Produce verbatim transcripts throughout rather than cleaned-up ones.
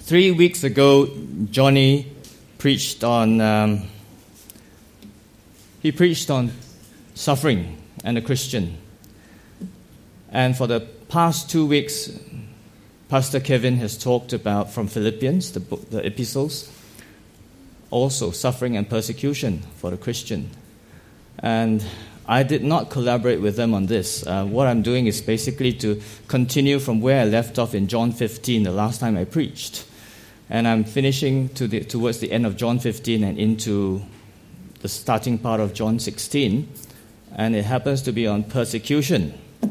Three weeks ago, Johnny preached on um, he preached on suffering and the Christian. And for the past two weeks, Pastor Kevin has talked about from Philippians, the book, the epistles, also suffering and persecution for the Christian. And I did not collaborate with them on this. Uh, what I'm doing is basically to continue from where I left off in John fifteen, the last time I preached. And I'm finishing to the, towards the end of John fifteen and into the starting part of John sixteen. And it happens to be on persecution.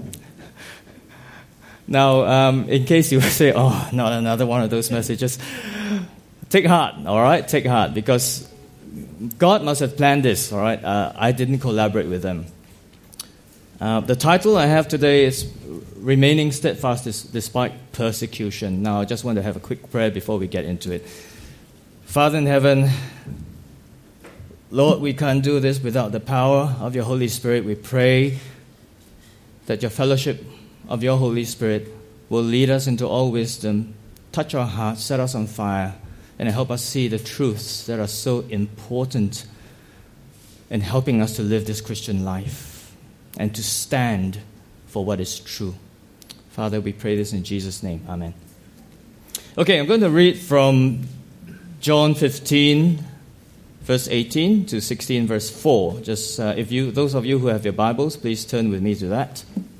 Now, um, in case you say, oh, not another one of those messages, take heart, all right? Take heart, because God must have planned this, all right? Uh, I didn't collaborate with them. Uh, the title I have today is Remaining Steadfast Despite Persecution. Now, I just want to have a quick prayer before we get into it. Father in heaven, Lord, we can't do this without the power of your Holy Spirit. We pray that your fellowship of your Holy Spirit will lead us into all wisdom, touch our hearts, set us on fire, and help us see the truths that are so important in helping us to live this Christian life and to stand for what is true. Father, we pray this in Jesus' name. Amen. Okay, I'm going to read from John fifteen, verse eighteen to sixteen, verse four. Just uh, if you, those of you who have your Bibles, please turn with me to that.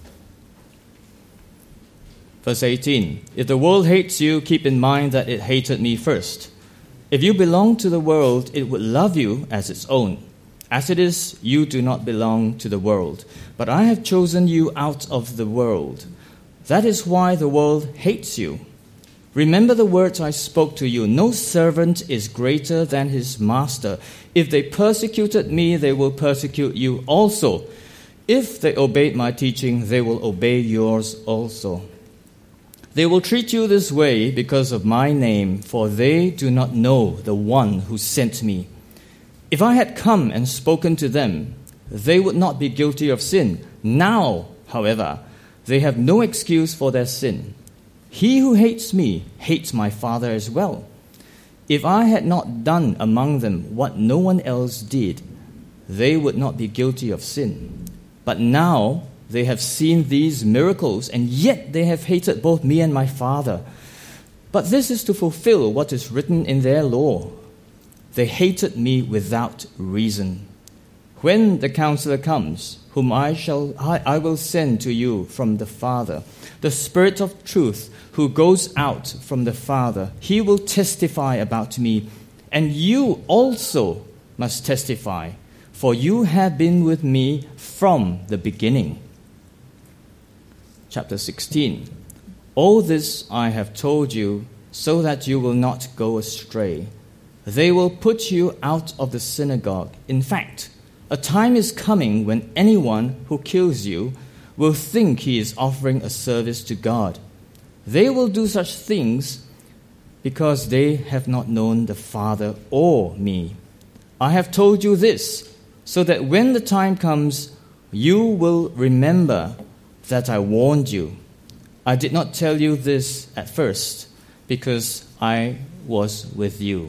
Verse eighteen, if the world hates you, keep in mind that it hated me first. If you belong to the world, it would love you as its own. As it is, you do not belong to the world, but I have chosen you out of the world. That is why the world hates you. Remember the words I spoke to you. No servant is greater than his master. If they persecuted me, they will persecute you also. If they obeyed my teaching, they will obey yours also. They will treat you this way because of my name, for they do not know the one who sent me. If I had come and spoken to them, they would not be guilty of sin. Now, however, they have no excuse for their sin. He who hates me hates my Father as well. If I had not done among them what no one else did, they would not be guilty of sin. But now they have seen these miracles, and yet they have hated both me and my Father. But this is to fulfill what is written in their law. They hated me without reason. When the Counselor comes, whom I shall I, I will send to you from the Father, the Spirit of truth, who goes out from the Father, he will testify about me, and you also must testify, for you have been with me from the beginning. Chapter sixteen. All this I have told you so that you will not go astray. They will put you out of the synagogue. In fact, a time is coming when anyone who kills you will think he is offering a service to God. They will do such things because they have not known the Father or me. I have told you this so that when the time comes, you will remember that I warned you. I did not tell you this at first because I was with you.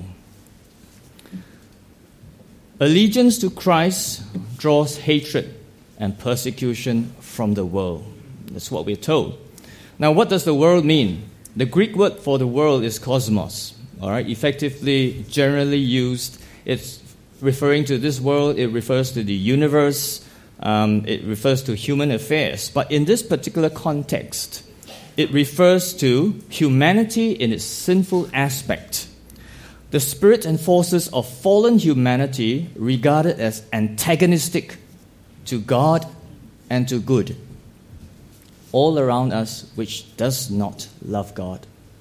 Allegiance to Christ draws hatred and persecution from the world. That's what we're told. Now, what does the world mean? The Greek word for the world is cosmos. All right, effectively, generally used. It's referring to this world. It refers to the universe. Um, it refers to human affairs. But in this particular context, it refers to humanity in its sinful aspect. The spirit and forces of fallen humanity regarded as antagonistic to God and to good, all around us which does not love God.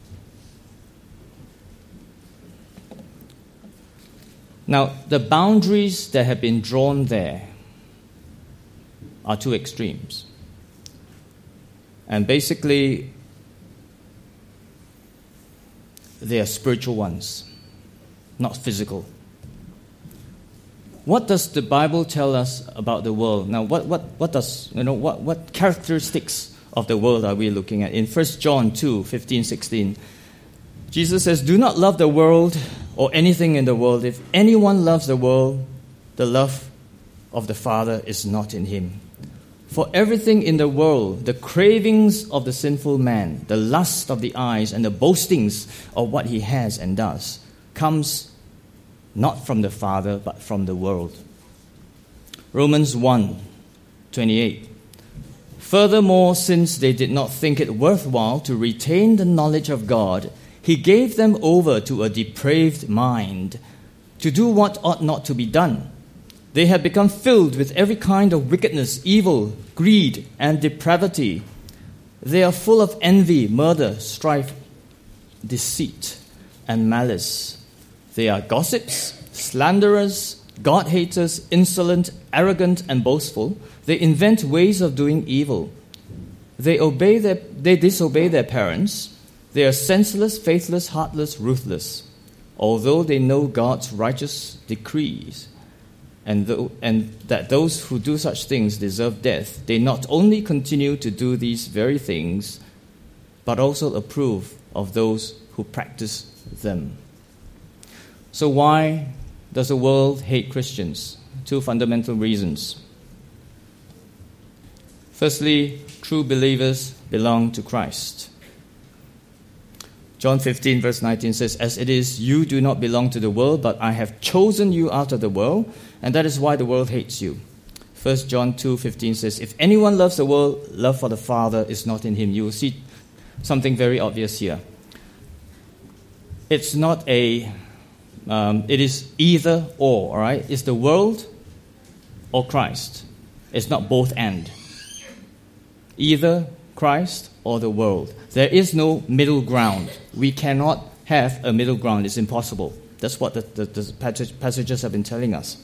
Now, the boundaries that have been drawn there are two extremes. And basically, they are spiritual ones, not physical. What does the Bible tell us about the world? Now, what what what does you know what, what characteristics of the world are we looking at? In First John two, fifteen, sixteen, Jesus says, do not love the world or anything in the world. If anyone loves the world, the love of the Father is not in him. For everything in the world, the cravings of the sinful man, the lust of the eyes, and the boastings of what he has and does, comes not from the Father, but from the world. Romans one twenty-eight. Furthermore, since they did not think it worthwhile to retain the knowledge of God, he gave them over to a depraved mind, to do what ought not to be done. They had become filled with every kind of wickedness, evil, greed, and depravity. They are full of envy, murder, strife, deceit, and malice. They are gossips, slanderers, God-haters, insolent, arrogant, and boastful. They invent ways of doing evil. They obey their, they disobey their parents. They are senseless, faithless, heartless, ruthless. Although they know God's righteous decrees, and, th- and that those who do such things deserve death, they not only continue to do these very things, but also approve of those who practice them. So why does the world hate Christians? Two fundamental reasons. Firstly, true believers belong to Christ. John fifteen, verse nineteen says, as it is, you do not belong to the world, but I have chosen you out of the world, and that is why the world hates you. First John two fifteen says, if anyone loves the world, love for the Father is not in him. You will see something very obvious here. It's not a, um, it is either or, all right? It's the world or Christ. It's not both and. Either Christ or the world. There is no middle ground. We cannot have a middle ground. It's impossible. That's what the, the, the passage, passages have been telling us.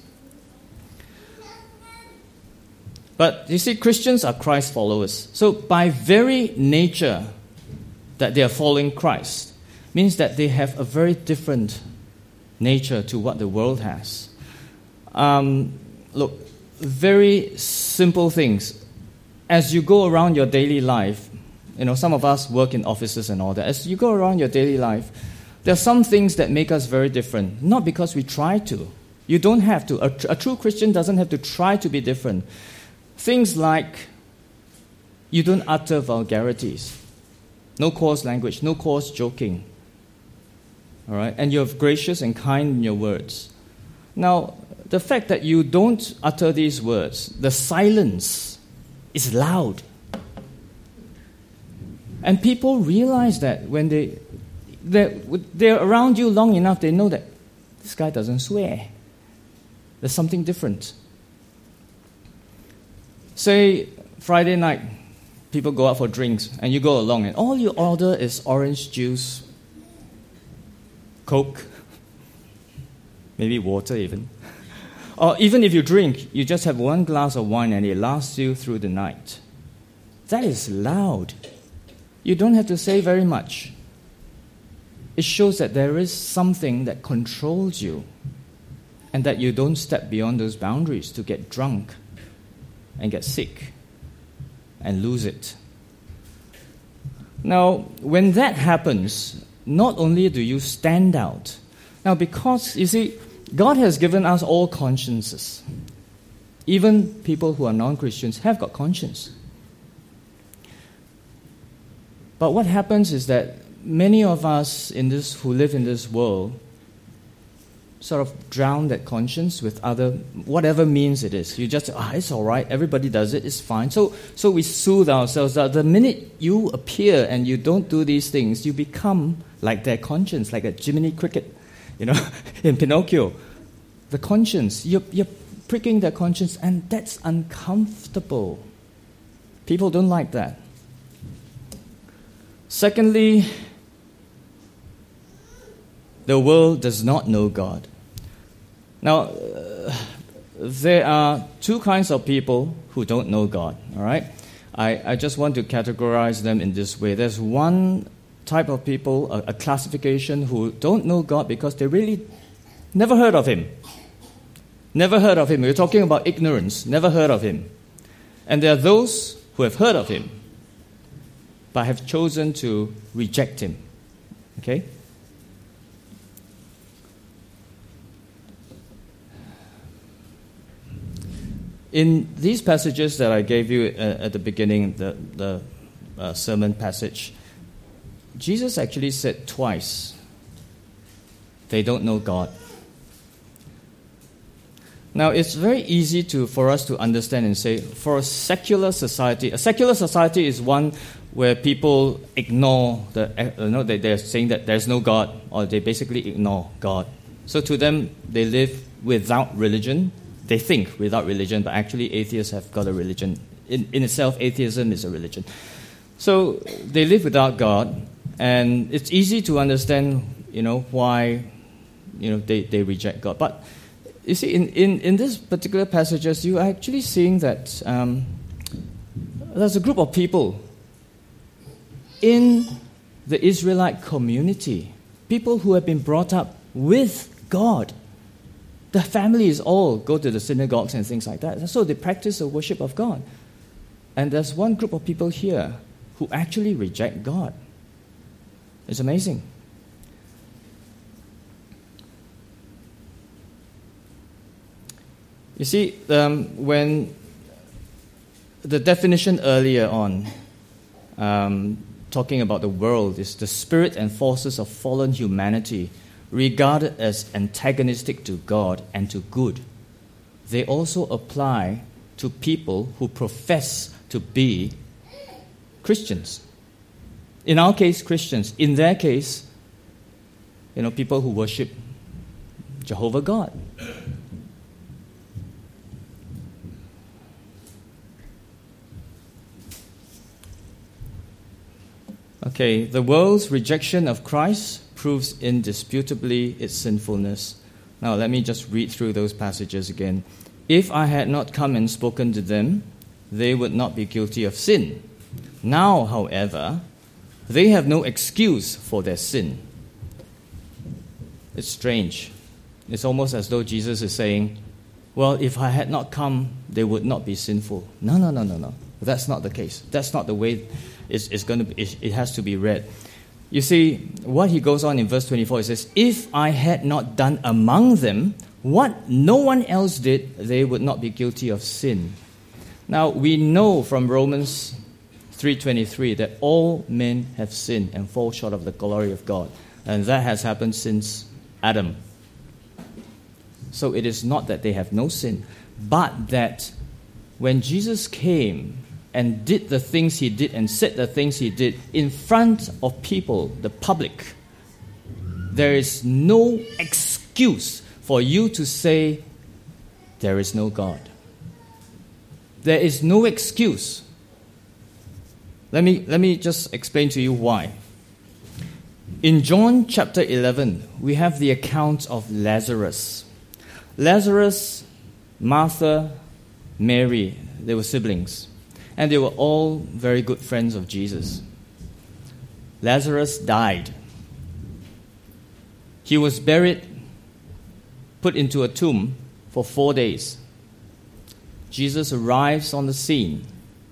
But you see, Christians are Christ followers. So by very nature that they are following Christ means that they have a very different nature to what the world has. Um, look, very simple things. As you go around your daily life, you know, some of us work in offices and all that. As you go around your daily life, there are some things that make us very different, not because we try to. You don't have to. A, tr- a true Christian doesn't have to try to be different. Things like you don't utter vulgarities, no coarse language, no coarse joking, all right? And you're gracious and kind in your words. Now, the fact that you don't utter these words, the silence is loud. And people realize that when they, they're, they're around you long enough, they know that this guy doesn't swear. There's something different. Say, Friday night, people go out for drinks, and you go along, and all you order is orange juice, Coke, maybe water even. Or even if you drink, you just have one glass of wine and it lasts you through the night. That is loud. You don't have to say very much. It shows that there is something that controls you and that you don't step beyond those boundaries to get drunk and get sick and lose it. Now, when that happens, not only do you stand out. Now, because, you see, God has given us all consciences. Even people who are non-Christians have got conscience. But what happens is that many of us in this who live in this world sort of drown that conscience with other, whatever means it is. You just say, ah, it's all right, everybody does it, it's fine. So, so we soothe ourselves that the minute you appear and you don't do these things, you become like their conscience, like a Jiminy Cricket. You know, in Pinocchio, the conscience, you're, you're pricking their conscience, and that's uncomfortable. People don't like that. Secondly, the world does not know God. Now, uh, there are two kinds of people who don't know God, all right? I, I just want to categorize them in this way. There's one type of people, a, a classification, who don't know God because they really never heard of Him. Never heard of Him. We're talking about ignorance. Never heard of Him. And there are those who have heard of Him, but have chosen to reject Him. Okay? In these passages that I gave you uh, at the beginning, the, the uh, sermon passage, Jesus actually said twice, they don't know God. Now, it's very easy to for us to understand and say, for a secular society, a secular society is one where people ignore, the, you know, they, they're saying that there's no God, or they basically ignore God. So to them, they live without religion. They think without religion, but actually atheists have got a religion. In, in itself, atheism is a religion. So they live without God, and it's easy to understand, you know, why, you know, they, they reject God. But you see, in, in, in this particular passages, you are actually seeing that um, there's a group of people in the Israelite community, people who have been brought up with God. The families all go to the synagogues and things like that. So they practice the worship of God. And there's one group of people here who actually reject God. It's amazing. You see, um, when the definition earlier on, um, talking about the world, is the spirit and forces of fallen humanity regarded as antagonistic to God and to good. They also apply to people who profess to be Christians. In our case, Christians. In their case, you know, people who worship Jehovah God. Okay, the world's rejection of Christ proves indisputably its sinfulness. Now, let me just read through those passages again. If I had not come and spoken to them, they would not be guilty of sin. Now, however, they have no excuse for their sin. It's strange. It's almost as though Jesus is saying, well, if I had not come, they would not be sinful. No, no, no, no, no. That's not the case. That's not the way it's, it's going to be, it has to be read. You see, what he goes on in verse twenty-four, he says, if I had not done among them what no one else did, they would not be guilty of sin. Now, we know from Romans three twenty-three that all men have sinned and fall short of the glory of God. And that has happened since Adam. So it is not that they have no sin, but that when Jesus came and did the things he did and said the things he did in front of people, the public, there is no excuse for you to say there is no God. There is no excuse. Let me, let me just explain to you why. In John chapter eleven, we have the account of Lazarus. Lazarus, Martha, Mary, they were siblings. And they were all very good friends of Jesus. Lazarus died. He was buried, put into a tomb for four days. Jesus arrives on the scene.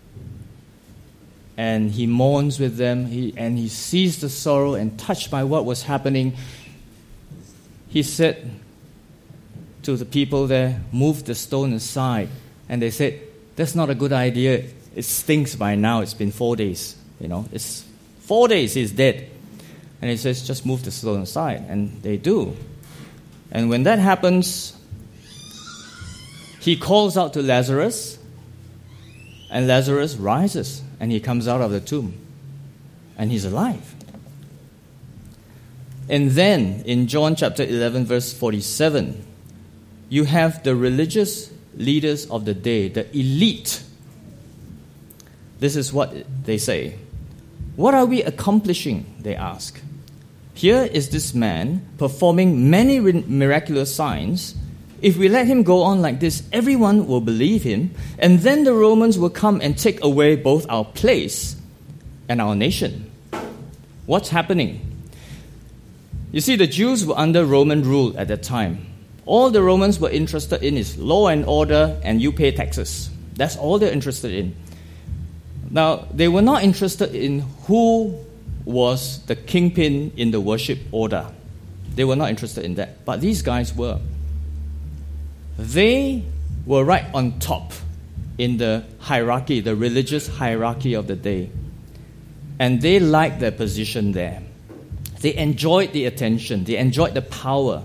And he mourns with them. He, and he sees the sorrow, and touched by what was happening, he said to the people there, move the stone aside. And they said, that's not a good idea. It stinks by now. It's been four days. You know, it's four days he's dead. And he says, just move the stone aside. And they do. And when that happens, he calls out to Lazarus. And Lazarus rises. And he comes out of the tomb. And he's alive. And then, in John chapter eleven, verse forty-seven, you have the religious leaders of the day, the elite. This is what they say. What are we accomplishing, they ask. Here is this man performing many miraculous signs. If we let him go on like this, everyone will believe him, and then the Romans will come and take away both our place and our nation. What's happening? You see, the Jews were under Roman rule at that time. All the Romans were interested in is law and order, and you pay taxes. That's all they're interested in. Now, they were not interested in who was the kingpin in the worship order. They were not interested in that. But these guys were. They were right on top in the hierarchy, the religious hierarchy of the day. And they liked their position there. They enjoyed the attention. They enjoyed the power.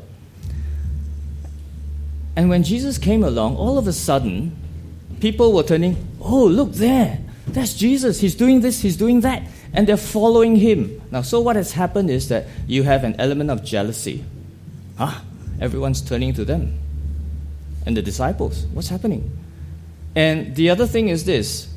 And when Jesus came along, all of a sudden, people were turning, oh, look there. That's Jesus. He's doing this, he's doing that. And they're following him. Now, so what has happened is that you have an element of jealousy. Huh? Everyone's turning to them. And the disciples, what's happening? And the other thing is this.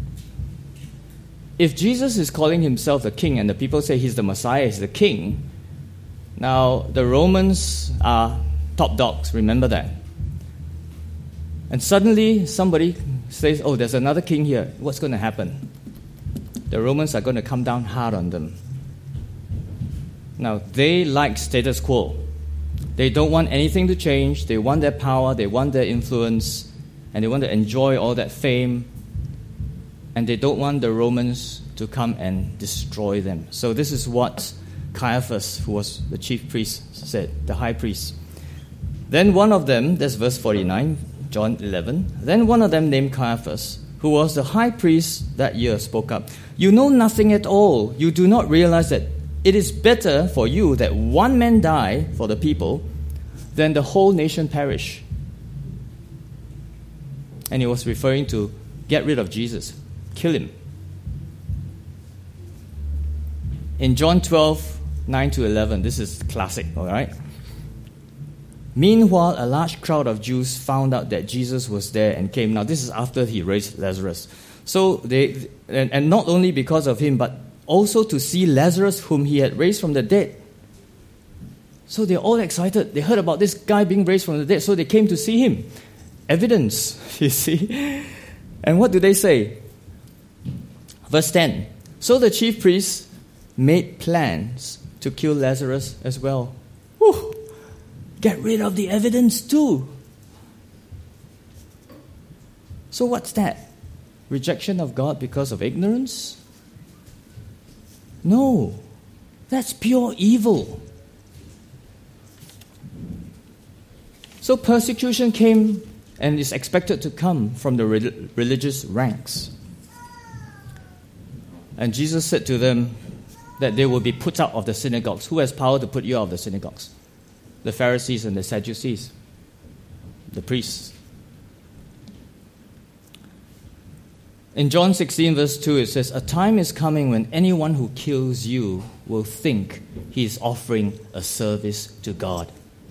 If Jesus is calling himself the king and the people say he's the Messiah, he's the king, now the Romans are top dogs, remember that. And suddenly somebody says, oh, there's another king here. What's going to happen? The Romans are going to come down hard on them. Now, they like status quo. They don't want anything to change. They want their power, they want their influence, and they want to enjoy all that fame. And they don't want the Romans to come and destroy them. So this is what Caiaphas, who was the chief priest, said, the high priest. Then one of them, that's verse forty-nine, John eleven, then one of them named Caiaphas, who was the high priest that year, spoke up. You know nothing at all. You do not realize that it is better for you that one man die for the people than the whole nation perish. And he was referring to get rid of Jesus, kill him. In John twelve, nine to eleven, this is classic, all right? Meanwhile, a large crowd of Jews found out that Jesus was there and came. Now, this is after he raised Lazarus. So they, and, and not only because of him, but also to see Lazarus, whom he had raised from the dead. So they're all excited. They heard about this guy being raised from the dead, so they came to see him. Evidence, you see. And what do they say? Verse ten. So the chief priests made plans to kill Lazarus as well. Whew. Get rid of the evidence too. So what's that? Rejection of God because of ignorance? No, that's pure evil. So persecution came and is expected to come from the re- religious ranks. And Jesus said to them that they will be put out of the synagogues. Who has power to put you out of the synagogues? The Pharisees and the Sadducees, the priests. In John sixteen, verse two, it says, a time is coming when anyone who kills you will think he is offering a service to God.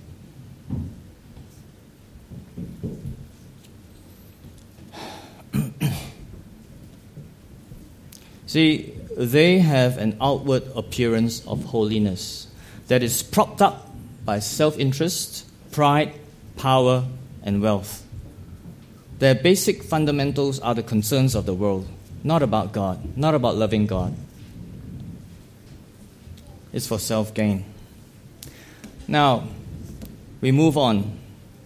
See, they have an outward appearance of holiness that is propped up by self-interest, pride, power, and wealth. Their basic fundamentals are the concerns of the world, not about God, not about loving God. It's for self-gain. Now, we move on.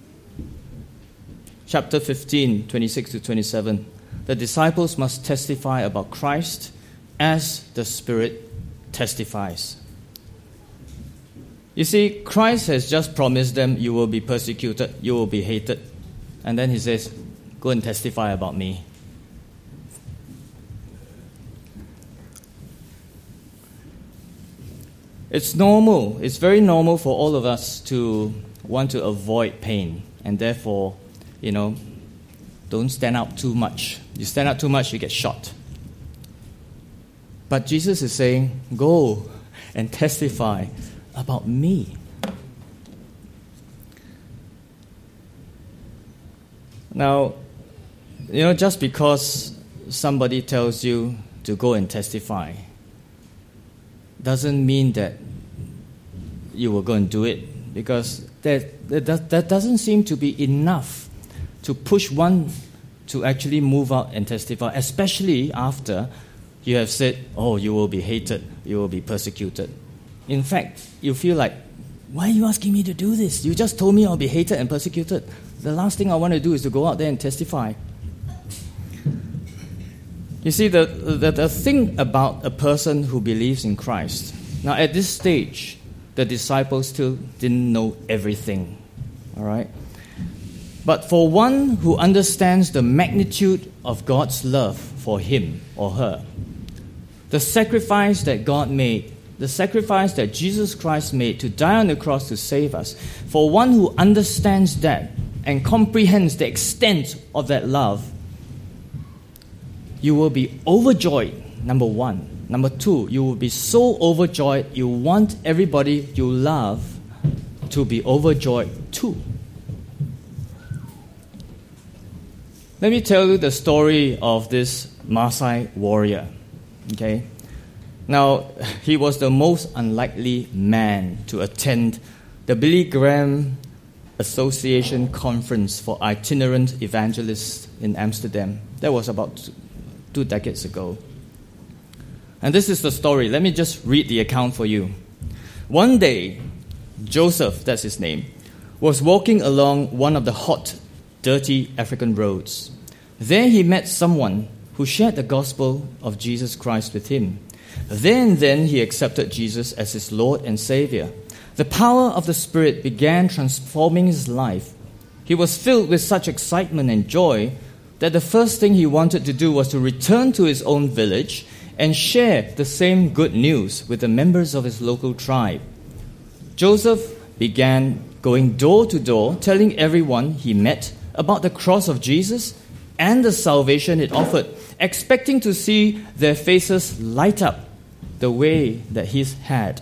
Chapter fifteen, twenty-six to twenty-seven. The disciples must testify about Christ as the Spirit testifies. You see, Christ has just promised them, you will be persecuted, you will be hated. And then he says, go and testify about me. It's normal, it's very normal for all of us to want to avoid pain. And therefore, you know, don't stand out too much. You stand out too much, you get shot. But Jesus is saying, go and testify about me. Now, you know, just because somebody tells you to go and testify doesn't mean that you will go and do it, because that, that, that doesn't seem to be enough to push one to actually move out and testify, especially after you have said, oh, you will be hated, you will be persecuted. In fact, you feel like, why are you asking me to do this? You just told me I'll be hated and persecuted. The last thing I want to do is to go out there and testify. You see, the, the, the thing about a person who believes in Christ, now at this stage, the disciples still didn't know everything, all right? But for one who understands the magnitude of God's love for him or her, the sacrifice that God made, the sacrifice that Jesus Christ made to die on the cross to save us, for one who understands that and comprehends the extent of that love, you will be overjoyed, number one. Number two, you will be so overjoyed, you want everybody you love to be overjoyed too. Let me tell you the story of this Maasai warrior. Okay? Now, he was the most unlikely man to attend the Billy Graham Association Conference for Itinerant Evangelists in Amsterdam. That was about two decades ago. And this is the story. Let me just read the account for you. One day, Joseph, that's his name, was walking along one of the hot, dirty African roads. There he met someone who shared the gospel of Jesus Christ with him. There and then he accepted Jesus as his Lord and Savior. The power of the Spirit began transforming his life. He was filled with such excitement and joy that the first thing he wanted to do was to return to his own village and share the same good news with the members of his local tribe. Joseph began going door to door, telling everyone he met about the cross of Jesus and the salvation it offered, expecting to see their faces light up the way that his had.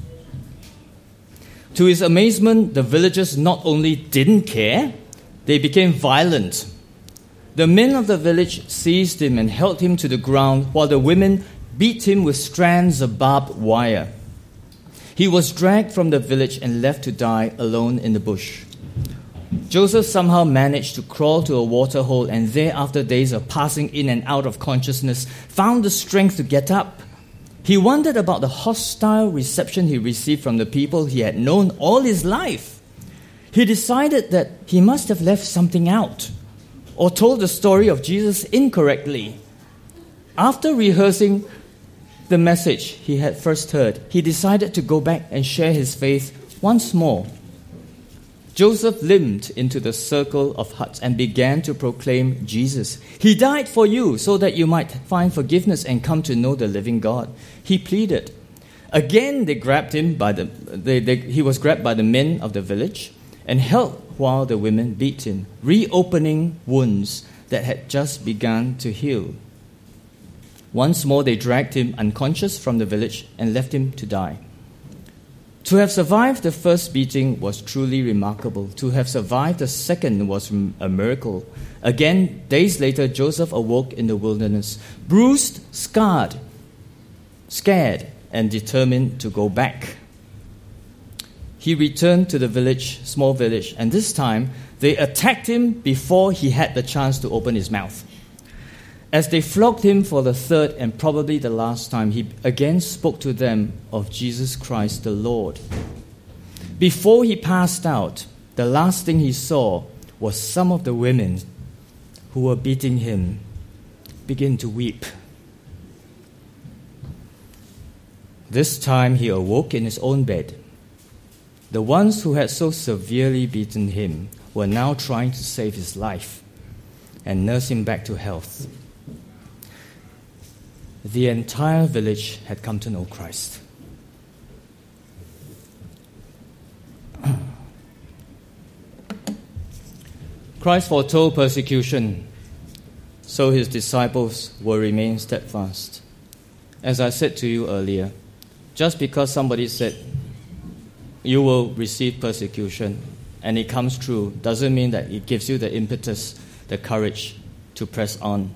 To his amazement, the villagers not only didn't care, they became violent. The men of the village seized him and held him to the ground, while the women beat him with strands of barbed wire. He was dragged from the village and left to die alone in the bush. Joseph somehow managed to crawl to a water hole, and there, after days of passing in and out of consciousness, found the strength to get up. He wondered about the hostile reception he received from the people he had known all his life. He decided that he must have left something out or told the story of Jesus incorrectly. After rehearsing the message he had first heard, he decided to go back and share his faith once more. Joseph limped into the circle of huts and began to proclaim Jesus. He died for you so that you might find forgiveness and come to know the living God. He pleaded. Again, they grabbed him by the. They, they, he was grabbed by the men of the village and held while the women beat him, reopening wounds that had just begun to heal. Once more, they dragged him unconscious from the village and left him to die. To have survived the first beating was truly remarkable. To have survived the second was a miracle. Again, days later, Joseph awoke in the wilderness, bruised, scarred, scared, and determined to go back. He returned to the village, small village, and this time they attacked him before he had the chance to open his mouth. As they flogged him for the third and probably the last time, he again spoke to them of Jesus Christ the Lord. Before he passed out, the last thing he saw was some of the women who were beating him begin to weep. This time he awoke in his own bed. The ones who had so severely beaten him were now trying to save his life and nurse him back to health. The entire village had come to know Christ. Christ foretold persecution, so his disciples will remain steadfast. As I said to you earlier, just because somebody said you will receive persecution and it comes true doesn't mean that it gives you the impetus, the courage to press on.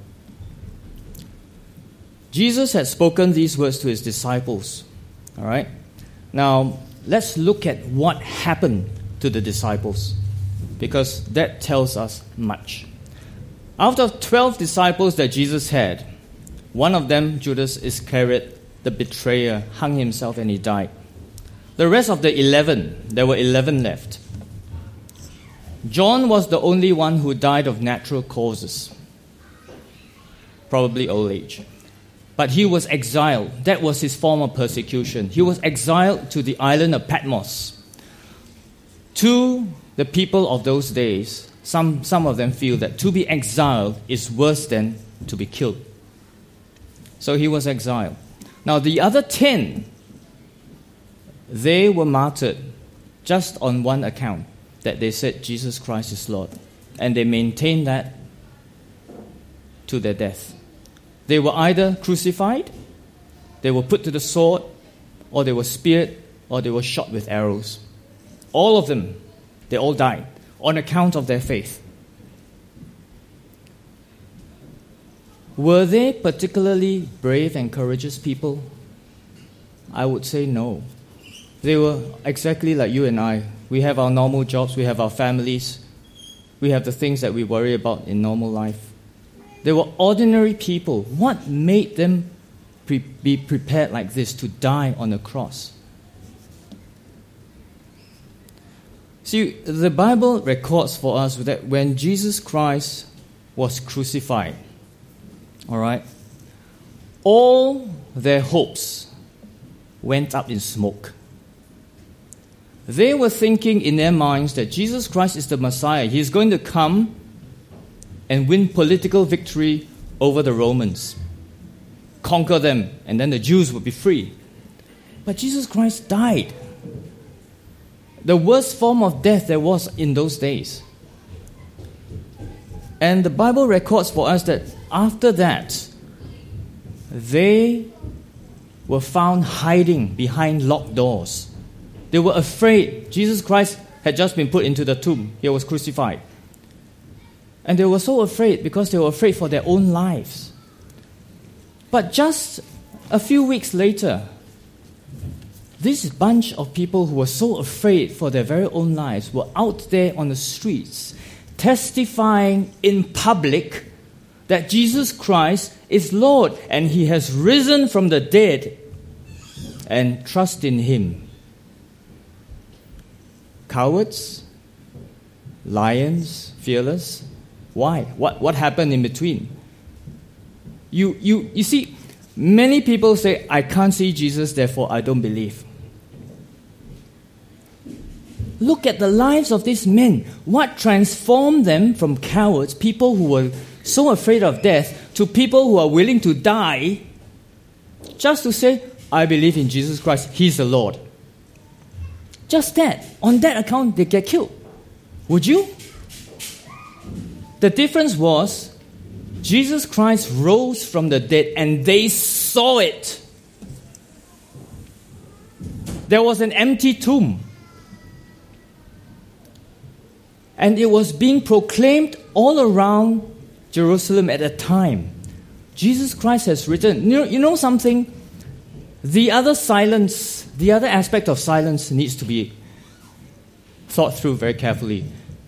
Jesus had spoken these words to his disciples. All right? Now, let's look at what happened to the disciples, because that tells us much. Out of twelve disciples that Jesus had, one of them, Judas Iscariot, the betrayer, hung himself and he died. The rest of the eleven, there were eleven left. John was the only one who died of natural causes, probably old age. But he was exiled. That was his form of persecution. He was exiled to the island of Patmos. To the people of those days, some, some of them feel that to be exiled is worse than to be killed. So he was exiled. Now the other ten, they were martyred just on one account, that they said Jesus Christ is Lord. And they maintained that to their death. They were either crucified, they were put to the sword, or they were speared, or they were shot with arrows. All of them, they all died on account of their faith. Were they particularly brave and courageous people? I would say no. They were exactly like you and I. We have our normal jobs, we have our families, we have the things that we worry about in normal life. They were ordinary people. What made them pre- be prepared like this to die on a cross? See, the Bible records for us that when Jesus Christ was crucified, all right, all their hopes went up in smoke. They were thinking in their minds that Jesus Christ is the Messiah. He is going to come and win political victory over the Romans, conquer them, and then the Jews would be free. But Jesus Christ died. The worst form of death there was in those days. And the Bible records for us that after that, they were found hiding behind locked doors. They were afraid. Jesus Christ had just been put into the tomb. He was crucified. And they were so afraid because they were afraid for their own lives. But just a few weeks later, this bunch of people who were so afraid for their very own lives were out there on the streets testifying in public that Jesus Christ is Lord and He has risen from the dead, and trust in Him. Cowards? Lions? Fearless? Why? What, what happened in between? You, you, you see, many people say, I can't see Jesus, therefore I don't believe. Look at the lives of these men. What transformed them from cowards, people who were so afraid of death, to people who are willing to die just to say, I believe in Jesus Christ, He's the Lord. Just that. On that account, they get killed. Would you? The difference was, Jesus Christ rose from the dead and they saw it. There was an empty tomb. And it was being proclaimed all around Jerusalem at that time. Jesus Christ has risen. You know, you know something? The other silence, the other aspect of silence needs to be thought through very carefully.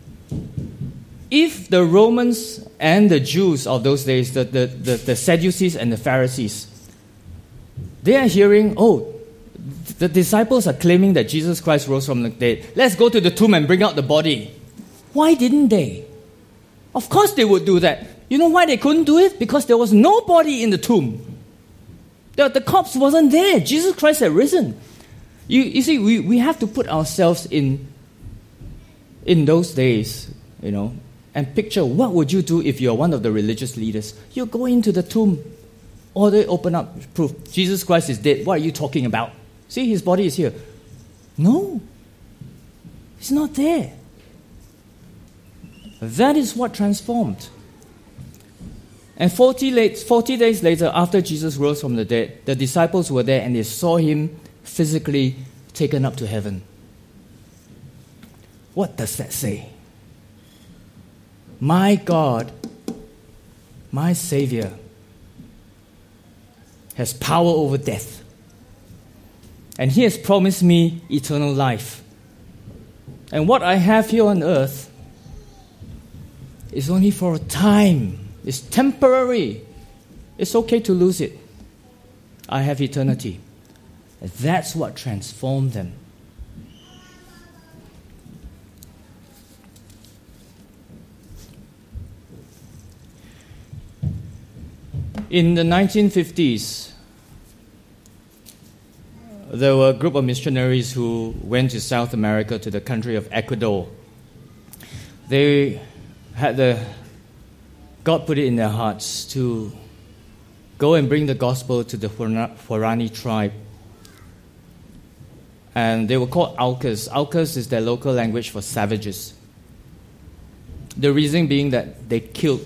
If the Romans and the Jews of those days, the, the, the, the Sadducees and the Pharisees, they are hearing, oh, the disciples are claiming that Jesus Christ rose from the dead. Let's go to the tomb and bring out the body. Why didn't they? Of course they would do that. You know why they couldn't do it? Because there was nobody in the tomb. The, the corpse wasn't there. Jesus Christ had risen. You, you see, we, we have to put ourselves in, in those days, you know, and picture what would you do if you're one of the religious leaders. You go into the tomb, or they open up proof. Jesus Christ is dead. What are you talking about? See, His body is here. No. He's not there. That is what transformed. And forty, late, forty days later, after Jesus rose from the dead, the disciples were there and they saw Him physically taken up to heaven. What does that say? My God, my Savior, has power over death. And He has promised me eternal life. And what I have here on earth is only for a time. It's temporary. It's okay to lose it. I have eternity. That's what transformed them. In the nineteen fifties, there were a group of missionaries who went to South America, to the country of Ecuador. they had the, God put it in their hearts to go and bring the gospel to the Huaorani tribe. And they were called Aucas. Aucas is their local language for savages. The reason being that they killed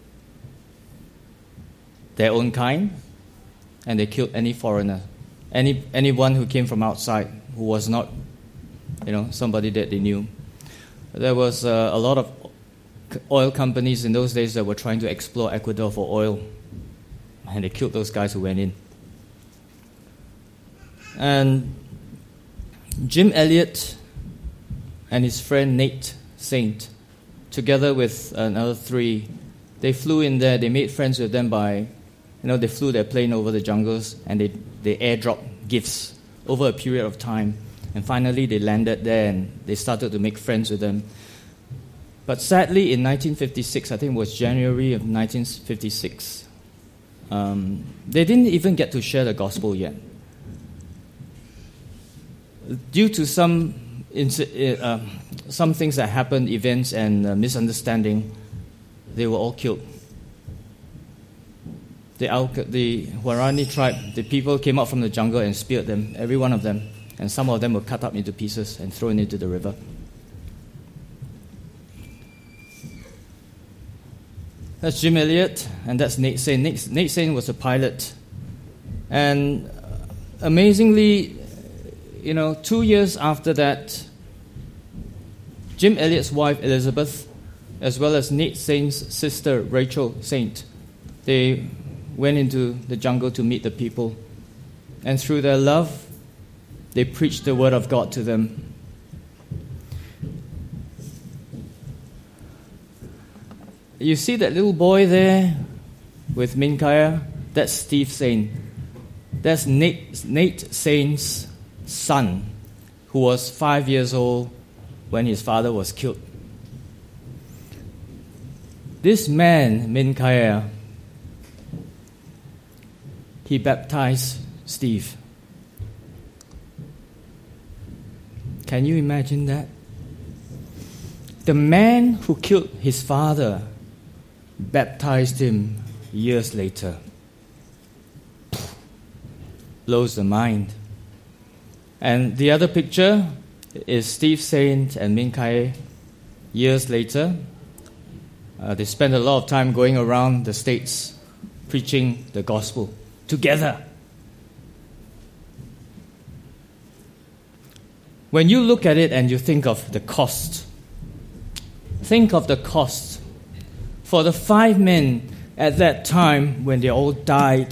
their own kind, and they killed any foreigner, any anyone who came from outside who was not, you know, somebody that they knew. There was uh, a lot of oil companies in those days that were trying to explore Ecuador for oil, and they killed those guys who went in. And Jim Elliot and his friend Nate Saint, together with another three, they flew in there. They made friends with them by, you know, they flew their plane over the jungles and they, they airdropped gifts over a period of time. And finally they landed there and they started to make friends with them. But sadly, in nineteen fifty-six, I think it was January of nineteen fifty-six, um, they didn't even get to share the gospel yet. Due to some uh, some things that happened, events and uh, misunderstanding, they were all killed. The, Al- the Huaorani tribe, the people came out from the jungle and speared them, every one of them, and some of them were cut up into pieces and thrown into the river. That's Jim Elliot, and that's Nate Saint. Nate, Nate Saint was a pilot. And amazingly, you know, two years after that, Jim Elliot's wife, Elizabeth, as well as Nate Saint's sister, Rachel Saint, they went into the jungle to meet the people. And through their love, they preached the word of God to them. You see that little boy there with Minkaya? That's Steve Saint. That's Nate, Nate Saint's son, who was five years old when his father was killed. This man, Minkaya, he baptized Steve. Can you imagine that? The man who killed his father baptized him years later. Blows the mind. And the other picture is Steve Saint and Minkaya years later. Uh, they spent a lot of time going around the States preaching the gospel together. When you look at it and you think of the cost, think of the cost for the five men at that time when they all died.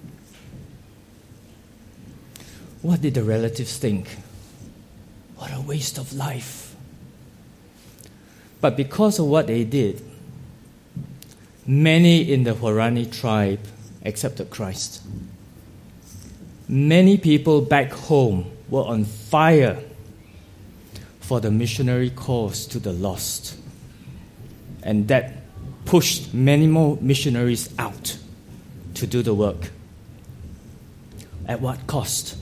What did the relatives think? What a waste of life. But because of what they did, many in the Huaorani tribe accepted Christ. Many people back home were on fire for the missionary cause to the lost. And that pushed many more missionaries out to do the work. At what cost?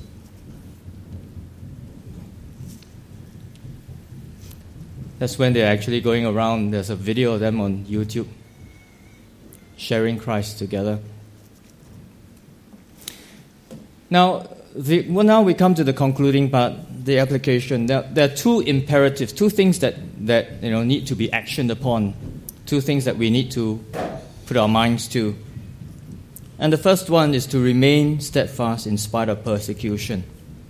That's when they're actually going around. There's a video of them on YouTube sharing Christ together. Now, the, well, now we come to the concluding part, the application. There, there are two imperatives, two things that, that you know need to be actioned upon, two things that we need to put our minds to. And the first one is to remain steadfast in spite of persecution.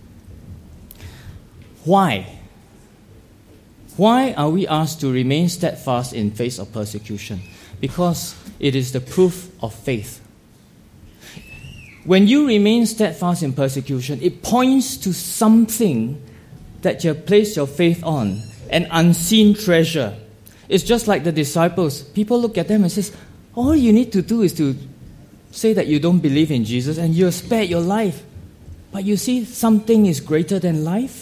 Why? Why are we asked to remain steadfast in face of persecution? Because it is the proof of faith. When you remain steadfast in persecution, it points to something that you have placed your faith on, an unseen treasure. It's just like the disciples. People look at them and say, all you need to do is to say that you don't believe in Jesus and you're spared your life. But you see, something is greater than life.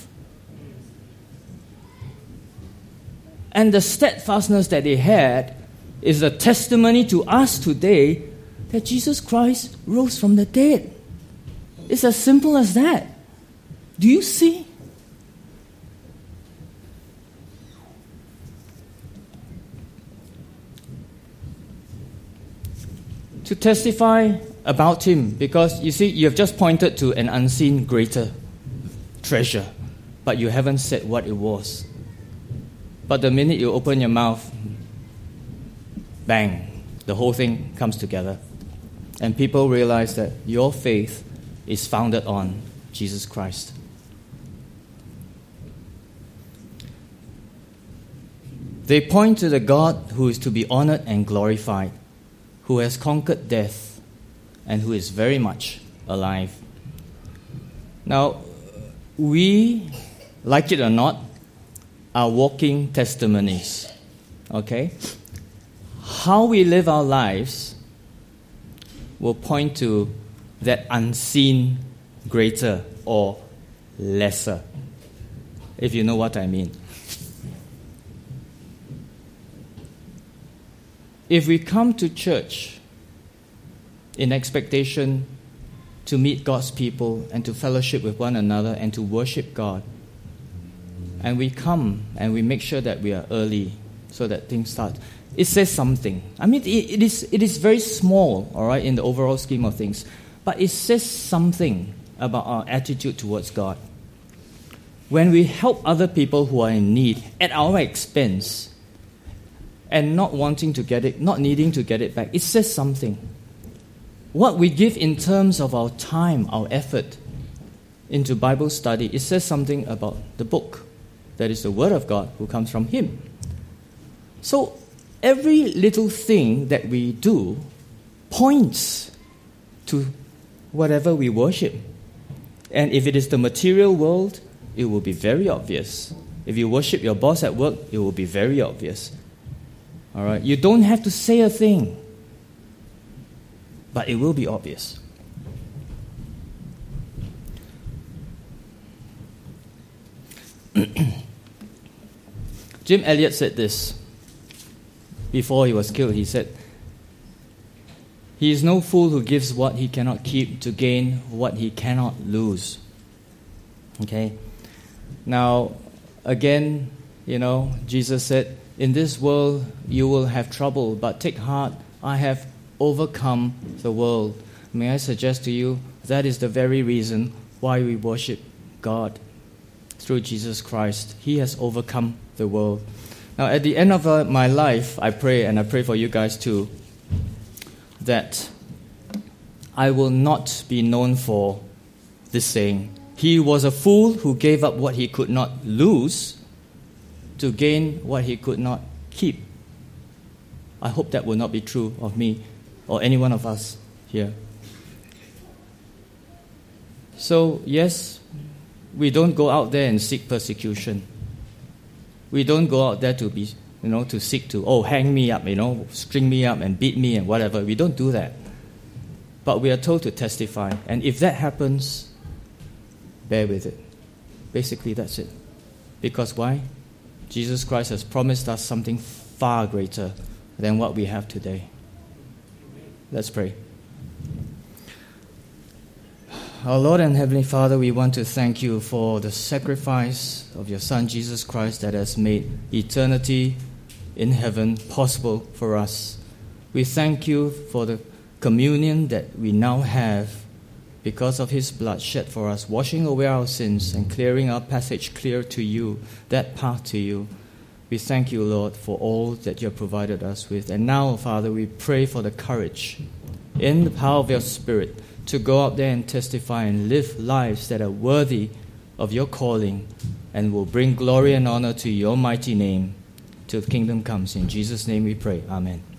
And the steadfastness that they had is a testimony to us today that Jesus Christ rose from the dead. It's as simple as that. Do you see? to testify about Him, because you see, you have just pointed to an unseen greater treasure, but you haven't said what it was. But the minute you open your mouth, bang, the whole thing comes together. And people realize that your faith is founded on Jesus Christ. They point to the God who is to be honored and glorified, who has conquered death, and who is very much alive. Now, we, like it or not, are walking testimonies. Okay? How we live our lives will point to that unseen greater or lesser, if you know what I mean. If we come to church in expectation to meet God's people and to fellowship with one another and to worship God, and we come and we make sure that we are early so that things start, it says something. I mean, it, it is it is very small, all right, in the overall scheme of things, but it says something about our attitude towards God. When we help other people who are in need at our expense and not wanting to get it, not needing to get it back, it says something. What we give in terms of our time, our effort into Bible study, it says something about the book, that is the Word of God, who comes from Him. So every little thing that we do points to whatever we worship. And if it is the material world, it will be very obvious. If you worship your boss at work, it will be very obvious. All right? You don't have to say a thing, but it will be obvious. Jim Elliot said this before he was killed. He said, "He is no fool who gives what he cannot keep to gain what he cannot lose." Okay? Now, again, you know, Jesus said, "In this world you will have trouble, but take heart, I have overcome the world." May I suggest to you, that is the very reason why we worship God through Jesus Christ. He has overcome the world. Now, at the end of uh, my life, I pray, and I pray for you guys too, that I will not be known for this saying, "He was a fool who gave up what he could not lose to gain what he could not keep." I hope that will not be true of me or any one of us here. So, yes, we don't go out there and seek persecution. We don't go out there to be, you know, to seek to, oh, hang me up, you know, string me up and beat me and whatever. We don't do that. But we are told to testify. And if that happens, bear with it. Basically, that's it. Because why? Jesus Christ has promised us something far greater than what we have today. Let's pray. Our Lord and Heavenly Father, we want to thank you for the sacrifice of your Son, Jesus Christ, that has made eternity in heaven possible for us. We thank you for the communion that we now have because of his blood shed for us, washing away our sins and clearing our passage clear to you, that path to you. We thank you, Lord, for all that you have provided us with. And now, Father, we pray for the courage in the power of your Spirit to go out there and testify and live lives that are worthy of your calling and will bring glory and honor to your mighty name till the kingdom comes. In Jesus' name we pray. Amen.